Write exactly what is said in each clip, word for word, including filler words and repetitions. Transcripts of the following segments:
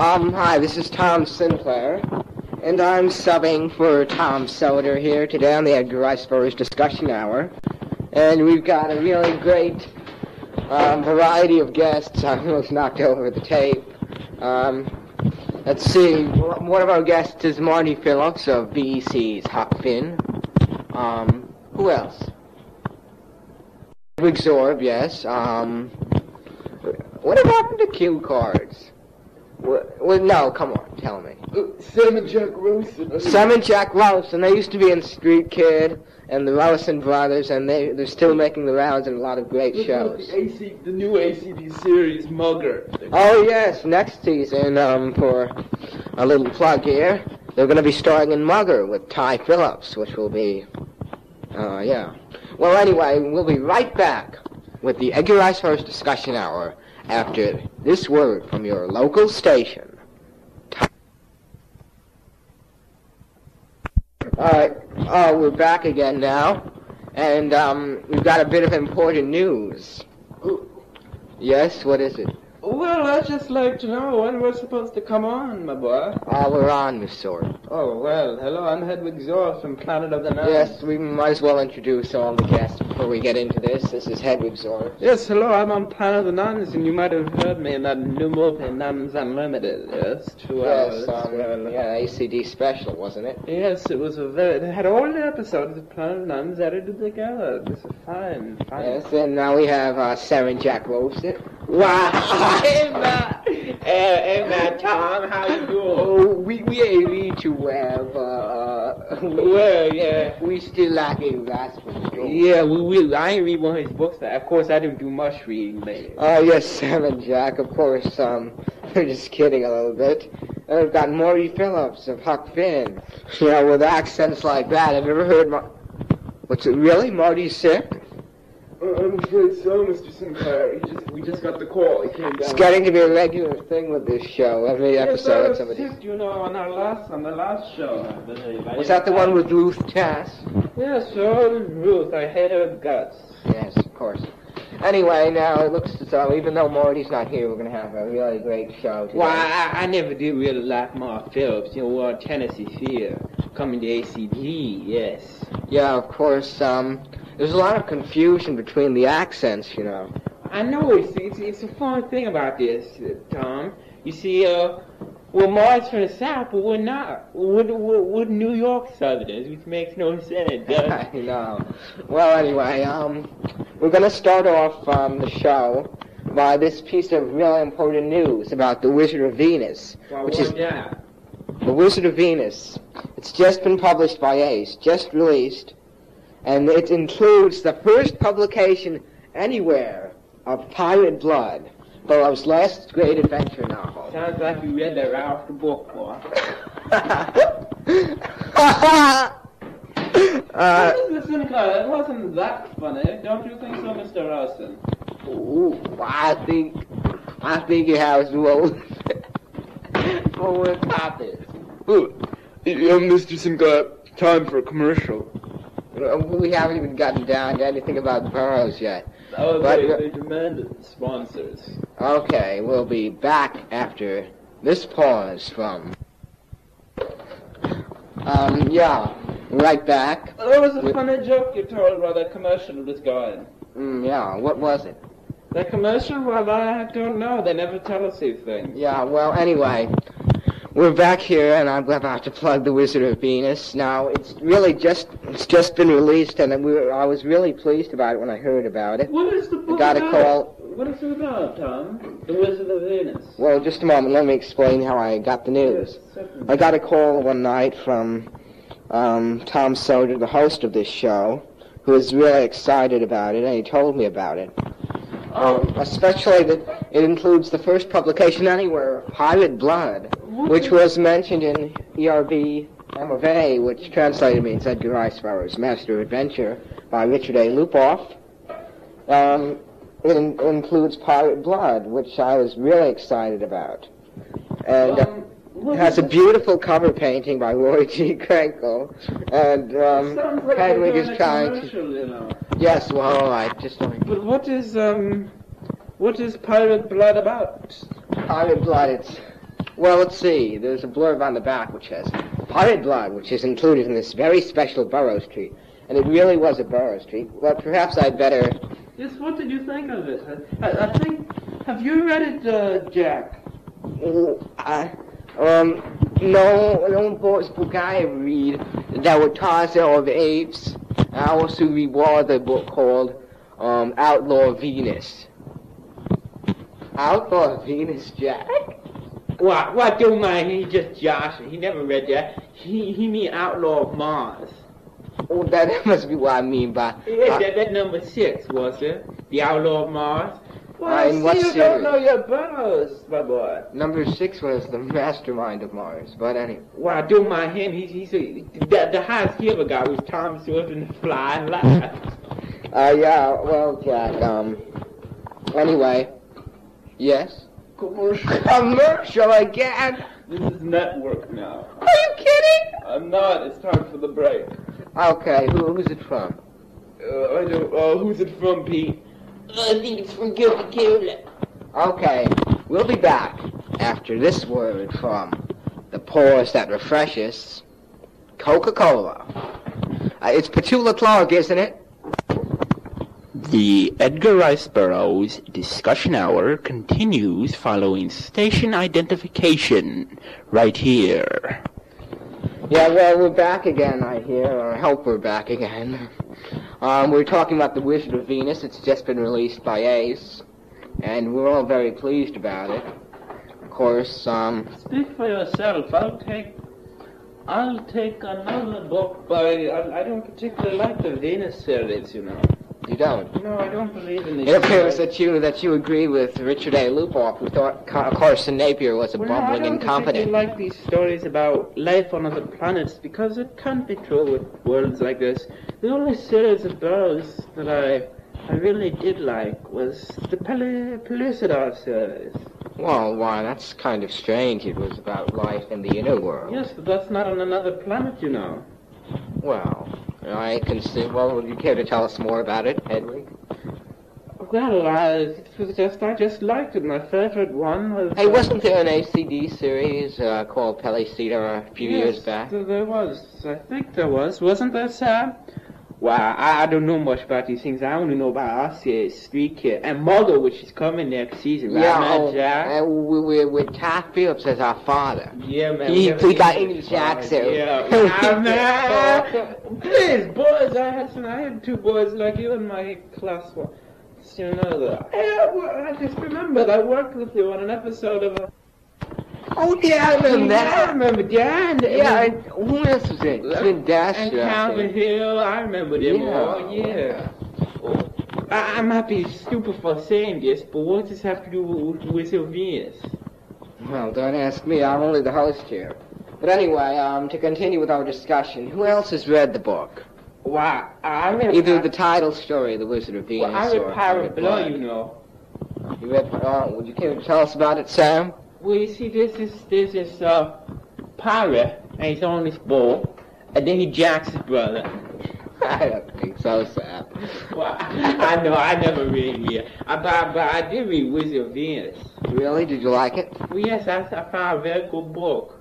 Um, hi, this is Tom Sinclair, and I'm subbing for Tom Soder here today on the Edgar Rice Burroughs Discussion Hour. And we've got a really great um, variety of guests. I almost knocked over the tape. Um, let's see, one of our guests is Marty Phillips of B E C's Huck Finn. Um, who else? Hedwig Zorb, yes. Um, what happened to cue cards? Well, well, no, come on, tell me. Uh, Sam and Jack Rowson. Sam and Jack Rowson. They used to be in Street Kid and the Rowson Brothers, and they, they're still making the rounds in a lot of great Look shows. The, A C, the new A C D series, Mugger. Oh, yes, next season, um, for a little plug here, they're going to be starring in Mugger with Ty Phillips, which will be, uh, yeah. Well, anyway, we'll be right back with the Edgar Rice Burroughs Discussion Hour after this word from your local station. Alright, oh, we're back again now, and um, we've got a bit of important news. Yes, what is it? Well, I'd just like to know when we're supposed to come on, my boy. Ah, we're on, Miss Sword. Oh, well, hello, I'm Hedwig Zorb from Planet of the Nine. Yes, we might as well introduce all the guests before we get into this. This is Hedwig Zorb. Yes, hello, I'm on Planet of the Nuns, and you might have heard me in that new movie, Nuns Unlimited. Yes, two Yes, hours. um, yeah, A C D special, wasn't it? Yes, it was a very, it had all the episodes of Planet of the Nuns edited together. It was a fine, fine. Yes, and now we have uh, Sam and Jack Rowson. Wow! Hey, man! Hey, hey, man, Tom, how you doing? Oh, we we ain't read too well, uh, uh, Well, yeah. we still lacking Rasmus. Yeah, we will. I ain't read one of his books. Of course, I didn't do much reading lately. Oh, yes, Sam and Jack, of course, um, we're just kidding a little bit. And we've got Marty Phillips of Huck Finn. You know, with accents like that, I've never heard Mar- What's it, really? Marty's sick? Uh, I'm afraid so, Mister Sinclair. He just, we just got the call. He came down. It's getting to be a regular thing with this show. Every episode, yes, somebody. Sick, you know, on our last, on the last show. I believe. Was that the one with Ruth Tass? Yes, so Ruth. I hate her guts. Yes, of course. Anyway, now it looks as though, even though Marty's not here, we're going to have a really great show today. Well, I, I never did really like Mark Phillips. You know, we're on Tennessee Fear. Coming to A C D, yes. Yeah, of course, um... there's a lot of confusion between the accents, you know. I know. It's, it's, it's a fun thing about this, uh, Tom. You see, uh, we're Mark's from the South, but we're not. We're, we're, we're New York Southerners, which makes no sense, does it? I know. Well, anyway, um, we're going to start off um, the show by this piece of really important news about the Wizard of Venus, Well, which what is that? the Wizard of Venus. It's just been published by Ace, just released. And it includes the first publication anywhere of Pirate Blood, Burroughs' last great adventure novel. Sounds like you read that right off the book, boy. uh, Mister Sinclair, it wasn't that funny. Don't you think so, Mister Rowson? ooh, I think, I think it has rolled forward topics. Oh, yeah, Mister Sinclair, time for a commercial. We haven't even gotten down to anything about Burroughs yet. Oh, But- they, they demanded sponsors. Okay, we'll be back after this pause from... Um, yeah, right back. There was a With- funny joke you told while that commercial was going. Mm, yeah, what was it? That commercial, well, I don't know. They never tell us these things. Yeah, well, anyway, we're back here, and I'm about to plug The Wizard of Venus. Now, it's really just, it's just been released, and we were, I was really pleased about it when I heard about it. What is the book I got a about? call. What is it about, Tom? The Wizard of Venus. Well, just a moment, let me explain how I got the news. Yes, certainly. I got a call one night from um, Tom Soder, the host of this show, who was really excited about it, and he told me about it. Um, especially that it includes the first publication anywhere of Pirate Blood, which was mentioned in E R B M of A, which translated means Edgar Rice Burroughs' Master of Adventure by Richard A. Lupoff. Um, it in- includes Pirate Blood, which I was really excited about. And uh, Um, what it has a is it? beautiful cover painting by Roy G. Krenkel. And um, Sounds like Hedwig they're is doing a trying to... commercial, you know. Yes, well, all right, just let me... But what is, um, what is Pirate Blood about? Pirate Blood, it's Well, let's see. There's a blurb on the back which says, Pirate Blood, which is included in this very special Burroughs treat. And it really was a Burroughs treat. Well, perhaps I'd better... Yes, what did you think of it? I, I, I think... Have you read it, uh, Jack? Oh, I... Um, no, the only Burroughs book I read, that was Tarzan of Apes. I also read one other book called, um, Outlaw Venus. Outlaw Venus, Jack? What? What? Don't mind. He just Josh. He never read that. He he mean Outlaw of Mars. Oh, that must be what I mean by... Yeah, uh, that, that number six, was it? The Outlaw of Mars? Well, Uh, in see, what you series? don't know your Burroughs, my boy. Number six was the mastermind of Mars, but anyway. Well, I don't mind him. He's, he's a, the, the highest he ever got was Tom Swift and the Flying Lions. Uh, yeah, well, Jack, um... Anyway. Yes? Commercial. Commercial again! This is network now. Are you kidding? I'm not. It's time for the break. Okay, who, who's it from? Uh, I don't. Uh, who's it from, Pete? I think it's from Coca-Cola. Okay, we'll be back after this word from the pause that refreshes, Coca-Cola. Uh, it's Petula Clark, isn't it? The Edgar Rice Burroughs discussion hour continues following station identification right here. Yeah, well, we're back again, I hear, or I hope we're back again. Um, we're talking about The Wizard of Venus. It's just been released by Ace, and we're all very pleased about it. Of course, um... Speak for yourself. I'll take... I'll take another book by... I, I don't particularly like the Venus series, you know. you don't. No, I don't believe in this. It appears that you that you agree with Richard A. Lupoff, who thought Car- Carson Napier was a Well, bumbling I don't incompetent. particularly like these stories about life on other planets because it can't be true with worlds like this. The only series of Burroughs that I I really did like was the Pel- Pellucidar series. Well, why, that's kind of strange. It was about life in the inner world. Yes, but that's not on another planet, you know. Well, I can see. Well, would you care to tell us more about it, Hedwig? Well, I, it was just, I just liked it. My favorite one was... Hey, uh, wasn't there an A C D series uh, called Pellucidar a few yes, years back? th- there was. I think there was. Wasn't there, Sam? Well, I, I don't know much about these things. I only know about Ossie, Street Kid, and Mother, which is coming next season, right, Yeah, man, oh, Jack? and we, we, with Todd Phillips as our father. Yeah, man. He- have we got English English accent. boys. Yeah, yeah, man. Please, boys, I had some, I had two boys like you in my class. Well, you know that. Yeah, well, I just remembered I worked with you on an episode of a... Oh, yeah, I remember Yeah, I that. remember that. Yeah, and who else was in? Clint Dash. And Calvin Hill, I remember them Yeah. all, yeah. Oh, I, I might be stupid for saying this, but what does this have to do with, with Venus? Well, don't ask me. I'm only the host here. But anyway, um, to continue with our discussion, who else has read the book? Why, I read... Either the title story, The Wizard of Venus, well, I or read Pirate Blood, Blood. you know. You read, uh, would you care to tell us about it, Sam? Well, you see, this is this is uh, pirate, and he's on this boat, and then he jacks his brother. I don't think so, Sam. Well, I, I know, I never read it. I, but, but I did read Wizard of Venus. Really? Did you like it? Well, yes, I, I found a very good book.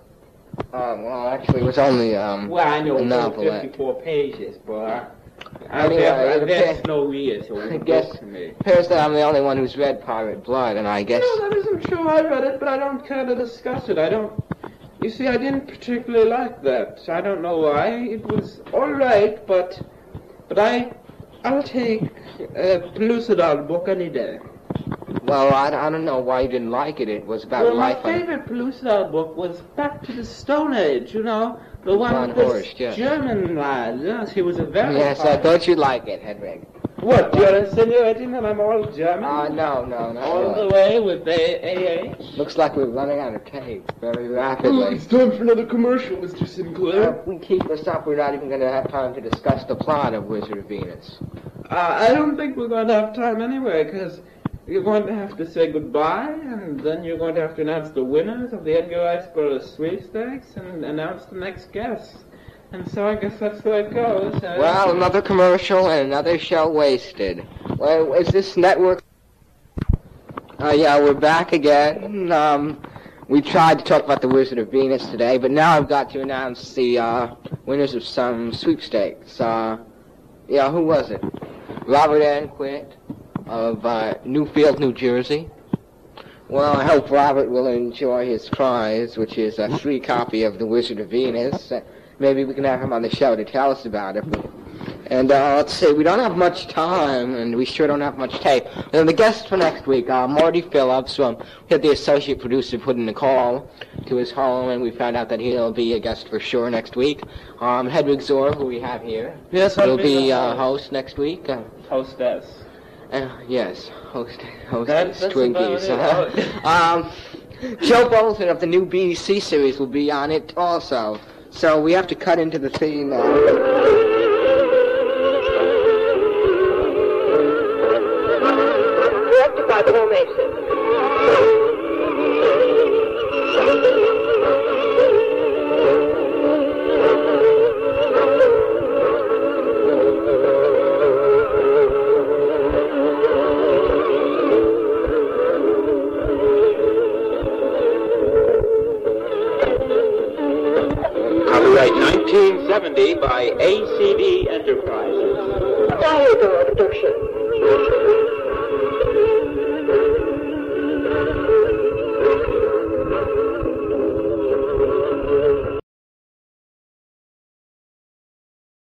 Um, well, actually, it was only, um, Well, I know a it's novelette. fifty-four pages, but I, I Anyway, guess, it I guess appears- no reader, so I it's a guess, book to me. appears that I'm the only one who's read Pirate Blood, and I guess... No, that isn't true. I read it, but I don't care to discuss it. I don't... You see, I didn't particularly like that. I don't know why. It was all right, but... But I... I'll take a Pellucidar book any day. Well, I, I don't know why you didn't like it. It was about Well, my life on... favorite Pellucidar book was Back to the Stone Age, you know? The one Von with this Horst, yes. German lad. Yes, he was a very... Yes, I thought you'd like it, Hedwig. What, you're insinuating that I'm all German? Uh, no, no, no. all no. the way with the A H? Looks like we're running out of tape very rapidly. time for another commercial, Mister Uh, Sinclair. if we keep this up, we're not even going to have time to discuss the plot of Wizard of Venus. Uh, I don't think we're going to have time anyway, because you're going to have to say goodbye, and then you're going to have to announce the winners of the Edgar Rice Burroughs sweepstakes and announce the next guest. And so I guess that's the way it goes. Uh, Well, another commercial and another show wasted. Well, is this network... Uh, yeah, we're back again. Um, we tried to talk about the Wizard of Venus today, but now I've got to announce the uh, winners of some sweepstakes. Uh, yeah, who was it? Robert Anquit of uh, Newfield, New Jersey. Well, I hope Robert will enjoy his prize, which is a free copy of The Wizard of Venus. Uh, maybe we can have him on the show to tell us about it. And uh, let's see, we don't have much time, and we sure don't have much tape. And the guest for next week, uh, Marty Phillips, um, we had the associate producer put in a call to his home, and we found out that he'll be a guest for sure next week. Um, Hedwig Zor, who we have here, yes, will be uh, host next week. Uh, Hostess. Uh, yes, host, hostess, That- that's Twinkies. about it. um, Joe Bolton of the new B B C series will be on it also. So we have to cut into the theme now. By the Homemason. Copyright nineteen seventy by A C D Enterprises.